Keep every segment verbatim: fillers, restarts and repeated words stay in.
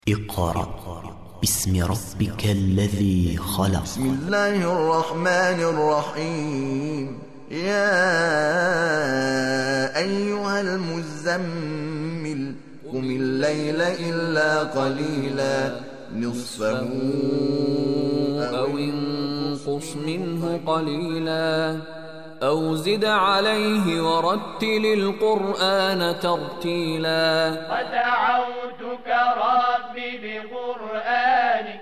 اقرأ باسم ربك الذي خلق. بسم الله الرحمن الرحيم. يا أيها المزمل قم الليل إلا قليلا نصفه أو انقص منه قليلا أو زد عليه ورتل القرآن ترتيلا. ودعوتك ربي بقرآنك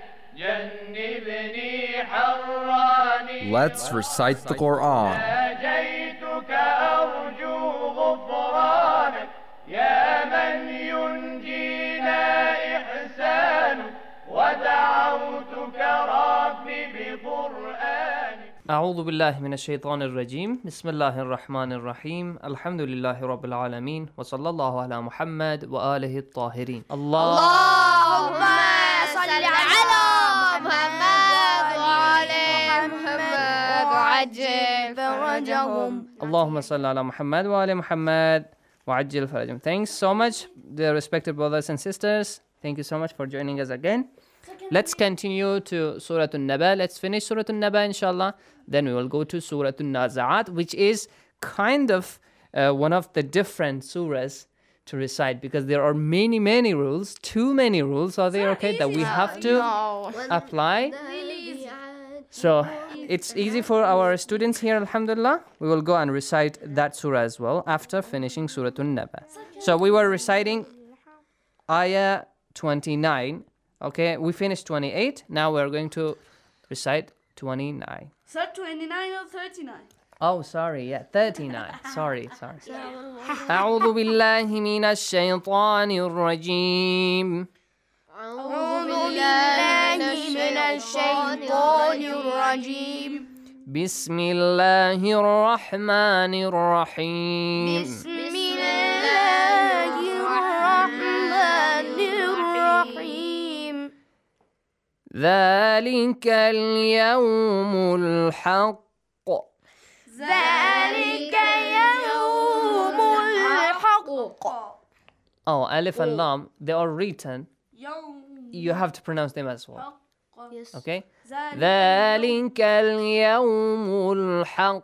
جنبني حراني. Let's recite the Quran. ناجيتك أرجو غفرانك يا من ينجينا إحسانك. ودعوتك ربي بقرآنك. أعوذ بالله من الشيطان الرجيم. بسم الله الرحمن الرحيم. الحمد لله رب العالمين وصلى الله على محمد وآله الطاهرين. الله اللهم صل على محمد وعلى محمد وعجل فرجهم. اللهم صل على محمد وآل محمد وعجل فرجهم. Thanks so much, dear respected brothers and sisters. Thank you so much for joining us again. Let's continue to Surah An-Naba. Let's finish Surah An-Naba, inshallah. Then we will go to Surah An-Nazi'at, which is kind of uh, one of the different surahs to recite, because there are many, many rules, too many rules are there, okay, that we have to No. apply. So it's easy for our students here, alhamdulillah. We will go and recite that surah as well after finishing Surah An-Naba. So we were reciting ayah twenty-nine. Okay, we finished twenty-eight. Now we're going to recite twenty-nine. Sir, twenty-nine or thirty-nine? Oh, sorry, yeah, thirty-nine. Sorry, sorry. أعوذ بالله من الشيطان الرجيم. أعوذ بالله من الشيطان الرجيم. بسم الله الرحمن الرحيم. بسم الله الرحمن الرحيم. ذلك اليوم الحق. ذلك يوم الحق. Oh, Alif and Lam, they are written. Yawm. You have to pronounce them as well. Yes. Okay? Zalika. ذلك اليوم الحق.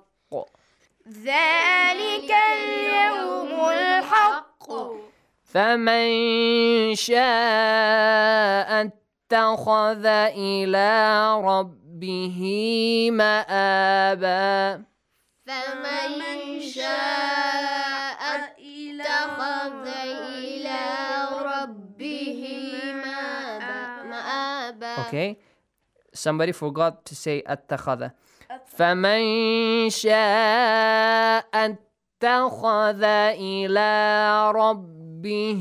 ذلك اليوم الحق. فمن شاء اتخذ إلى ربه مآبا. فمن شاء اتخذ إلى ربه مآبا. Okay? Somebody forgot to say اتخذ. فمن شاء اتخذ إلى ربه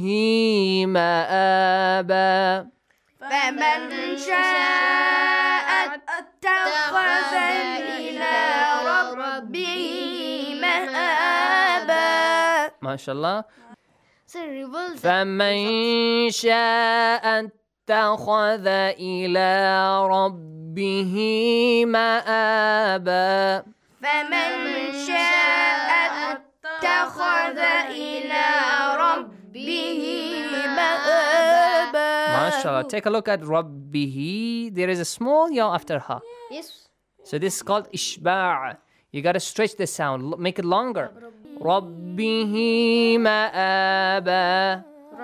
مآبا. فمن شاء اتخذ إلى ربه مآبا. ما شاء الله. فمن فمن شاء اتخذ إلى ربه مآبا. فمن شاء اتخذ إلى ربه مآبا. MashaAllah. Take a look at Rabbihi. There is a small yaw after ha. Yes. So this is called ishba'. You got to stretch the sound, l- make it longer. Rabbihi ma'aba.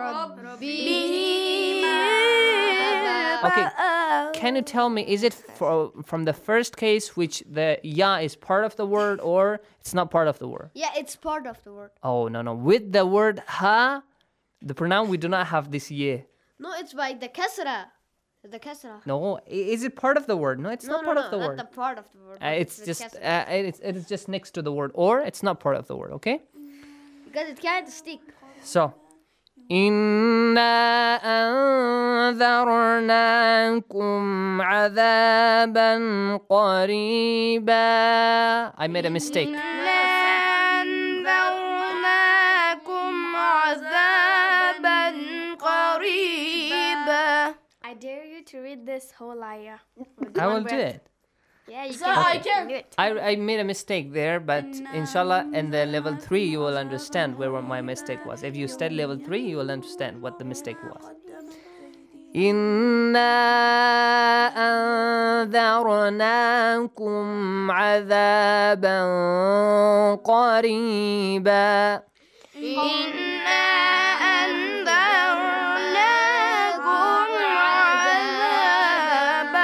Okay, can you tell me, is it for, from the first case, which the ya is part of the word, or it's not part of the word? Yeah, it's part of the word. Oh, no, no. With the word ha, the pronoun, we do not have this ye. No, it's by the kasra. The kasra. No, i- is it part of the word? No, it's No, not no, part no, of the not word. the part of the word. Uh, it's the just kasra. uh, it's it is just next to the word, or it's not part of the word. Okay, Because it can't stick. so إنا أنذرناكم عذابا قريبا. I made a mistake. أنذرناكم عذابا قريبا. I dare you to read this whole ayah. I will do it. Yeah, you So can. I You can- do it. I, I made a mistake there, but inshallah, in the level three, you will understand where my mistake was. If you study level three, you will understand what the mistake was. إنا أنذرناكم عذابا قريبا. إنا أنذرناكم عذابا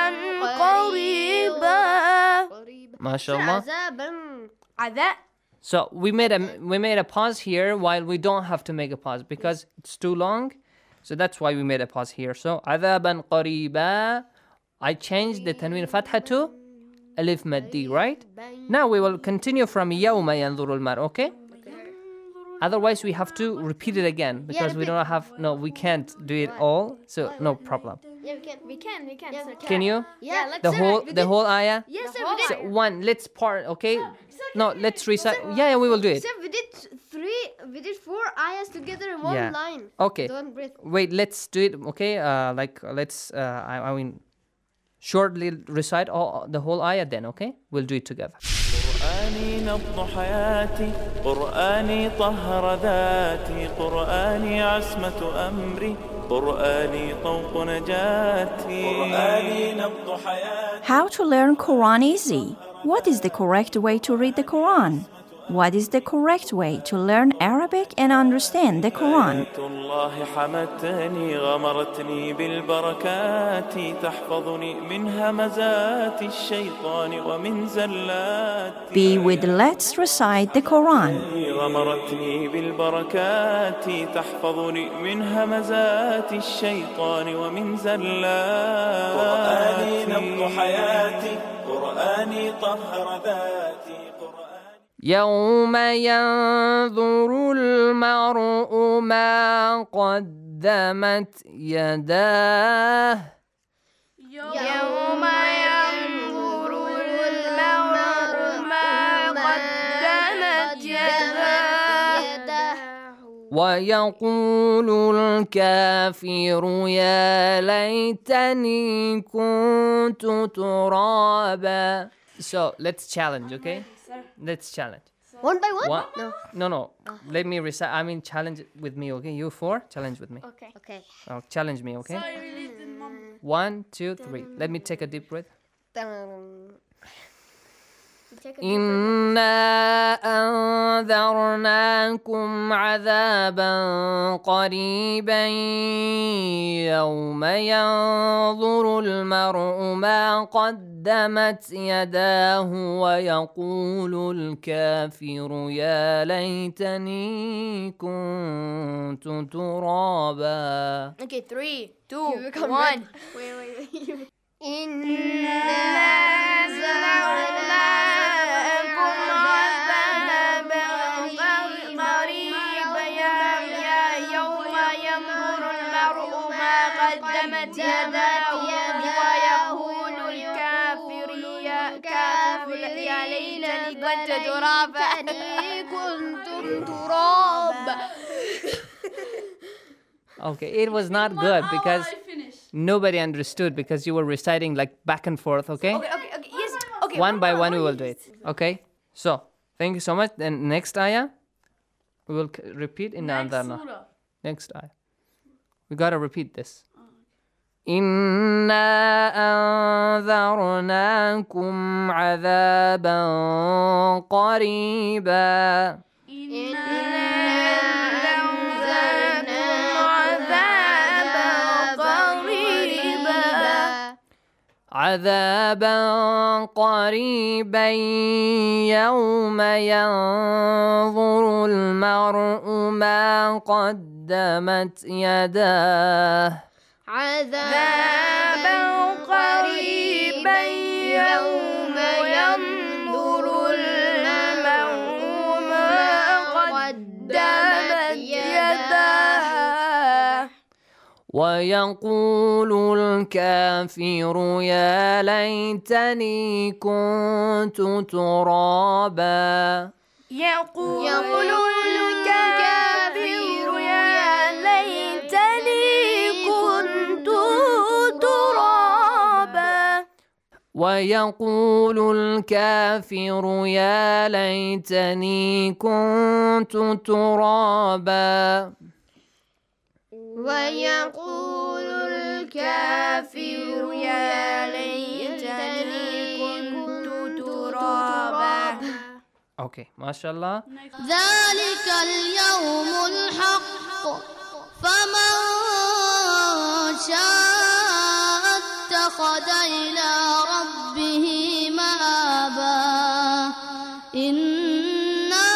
قريبا. ما شاء الله. عذابا عذاب. So we made a we made a pause here while we don't have to make a pause because it's too long. So that's why we made a pause here. So عذابا قريبا. I changed the tanween fatha to alif maddi, right? Now we will continue from يوم ينظر المرء, okay? Otherwise we have to repeat it again because we don't have no we can't do it all. So no problem. Yeah, we can. We can, we can. sir. Can you? Yeah, let's The sir, whole we the did- whole ayah? Yes, The sir, we whole did. So one, let's part, okay? No, let's recite. Yeah, yeah, we will do it. Sir, we did three. We did four ayahs together in one Yeah. line. Okay. Don't breathe. Wait, let's do it, okay? Uh, like, uh, let's, uh, I, I mean, shortly recite all, the whole ayah then, okay? We'll do it together. قرآني نبض حياتي، قرآني طهر ذاتي، قرآني عصمة أمري، قرآني طوق نجاتي، قرآني نبض حياتي. How to learn Quran easy? What is the correct way to read the Quran? What is the correct way to learn Arabic and understand the Quran? آيات الله حمتني، غمرتني بالبركات، تحفظني من همزات الشيطان ومن زلات. Be with let's recite the Quran. غمرتني بالبركات، تحفظني من همزات الشيطان ومن زلات. قرآني نبض حياتي، قرآني طهر ذاتي. يوم ينظر المرء ما قدمت يداه. يوم ينظر المرء ما قدمت يداه ويقول الكافر يا ليتني كنت ترابا. So let's challenge, okay? Let's challenge. One by one? One, No. no, no. Let me recite. I mean, challenge with me, okay? You four, challenge with me. Okay. Okay. Oh, challenge me, okay? Sorry, we leave the mom. One, two, three. Let me take a deep breath. Dun. Take a deep breath. إنا أنذرناكم عذابا قريبا يوم ينظر المرء ما قدمت يداه ويقول الكافر يا ليتني كنت ترابا. Okay, three, two, You become one. red. Wait, wait, wait. إنا أنذرناكم عذابا قريبا يوم ينظر المرء ما قدمت يداه ويقول الكافر يا كافر يا ليتني كنت ترابا. كنتم ترابا. Okay, it was not good because I finished. nobody understood because you were reciting like back and forth, okay? Okay, okay, okay. Yes. Okay. One by one we will do it, okay? So, thank you so much. Then next ayah, we will c- repeat in the Next Andarna. surah. Next ayah. We gotta repeat this. إنا أنذرناكم عذابا قريبا. عذابا قريبا يوم ينظر المرء ما قدمت يداه. عذابا قريبا يوم ينظر المرء ما قدمت يداه ويقول الكافر يا ليتني كنت ترابا. يقول الكافر يا ليتني كنت ترابا. ويقول الكافر يا ليتني كنت ترابا. ويقول الكافر يا ليتني كنت ترابا. Okay, mashallah. ذلك اليوم الحق فمن شاء اتخذ إلى ربه مآبا. إنا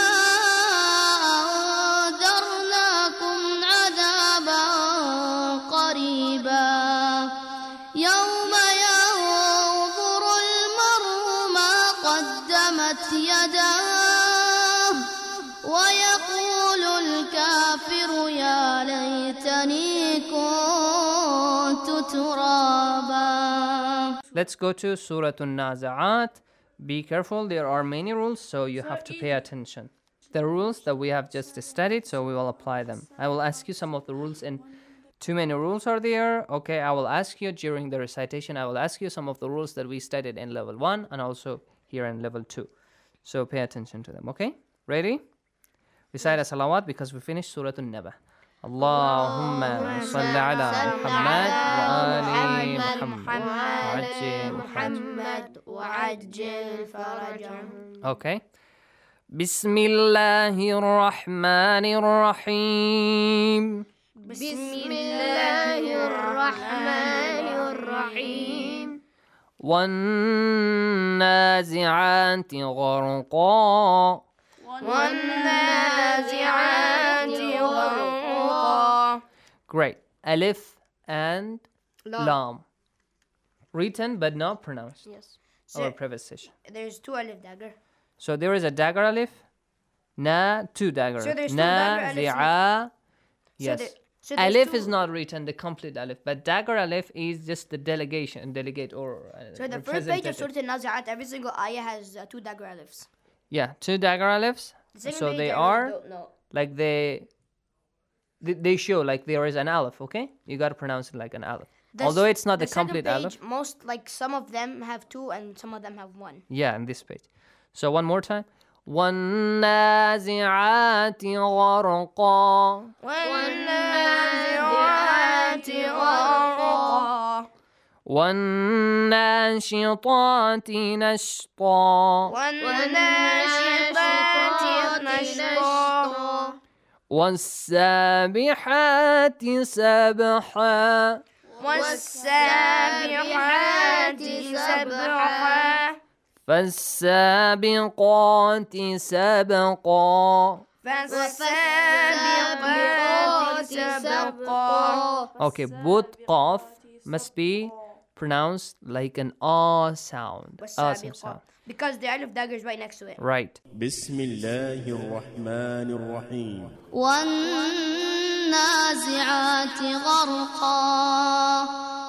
أنذرناكم عذابا قريبا يوم ينظر المرء ما قدمت يداه ويقول الكافر يا ليتني كنت ترابا. Let's go to Surah An-Nazi'at. Be careful, there are many rules, so you have to pay attention. The rules that we have just studied, so we will apply them. I will ask you some of the rules, and too many rules are there. Okay, I will ask you during the recitation, I will ask you some of the rules that we studied in level one and also here in level two. So pay attention to them, okay? Ready? Recite a salawat because we finished Surah An-Naba. Allahumma salli ala Muhammad wa ali Muhammad wa ajil farajahum. Okay. Bismillahir Rahmanir Rahim. Bismillahir Rahmanir Rahim. وَالنَّازِعَاتِ غَرْقًا وَالنَّازِعَاتِ غَرْقًا. Great. Alif and Lam. Lam. Written but not pronounced. Yes. Our previous session. There's two alif dagger. So there is a dagger alif. Na, two dagger. So there's two Na, dagger alifs. zi'a. Yes. So there, so there's Alif two. is not written, the complete alif, but dagger alif is just the delegation, delegate or uh, So the first page of representative. Surah An-Nazi'at, every single ayah has uh, two dagger alifs. Yeah, two dagger alifs. The second So page, they I are don't know. like they, they they show like there is an aleph. Okay, you gotta pronounce it like an aleph. The Although s- it's not the, second complete page, aleph. Most like some of them have two and some of them have one. Yeah, in this page. So one more time. وَالنَّازِعَاتِ غَرْقًا وَالنَّازِعَاتِ غَرْقًا وَالنَّاشِطَاتِ نَشْطًا وَالنَّاشِطَاتِ نَشْطًا وَالسَّابِحَاتِ سَبْحًا وَالسَّابِحَاتِ سَبْحًا فَالسَّابِقَاتِ سَبْقًا فَالسَّابِقَاتِ سَبْقًا. Okay, both qaf must be pronounced like an ah sound. Awesome sound. Because the alif dagger is right next to it. Right. بسم الله الرحمن الرحيم. والنازعات غرقا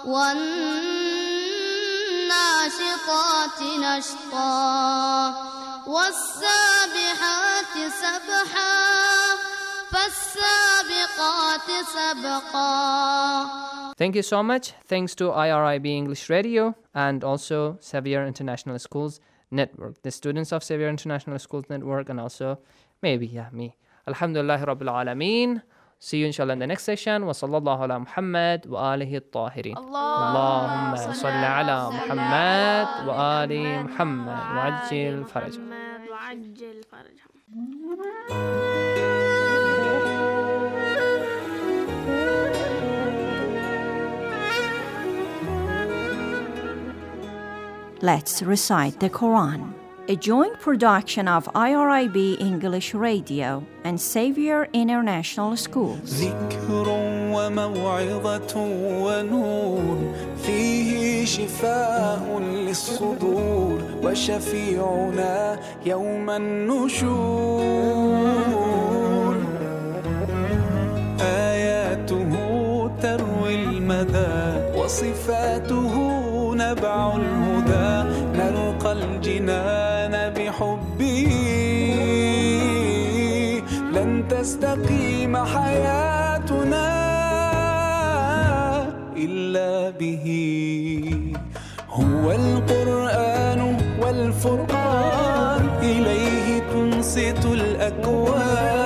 والناشطات نشطا والسابحات سبحا فالسابقات سبقا. Thank you so much. Thanks to I R I B English Radio and also Xavier International Schools Network, the students of Xavier International Schools Network, and also maybe, yeah, me. Alhamdulillah Rabbil Alameen. See you inshallah in the next session. Wa sallallahu ala Muhammad wa alihi at-tahirin. Allahumma salli ala Muhammad wa ali Muhammad wa ajil farajah. وعجل فرجهم. Let's recite the Quran. A joint production of I R I B English Radio and Xavier International Schools. ذكر وموعظة ونور فيه شفاء للصدور وشفيعنا يوم النشور آياته تروي المدى وصفاته نبع الهدى نلقى الجنان بحبه لن تستقيم حياتنا إلا به هو القرآن والفرقان إليه تنصت الأكوان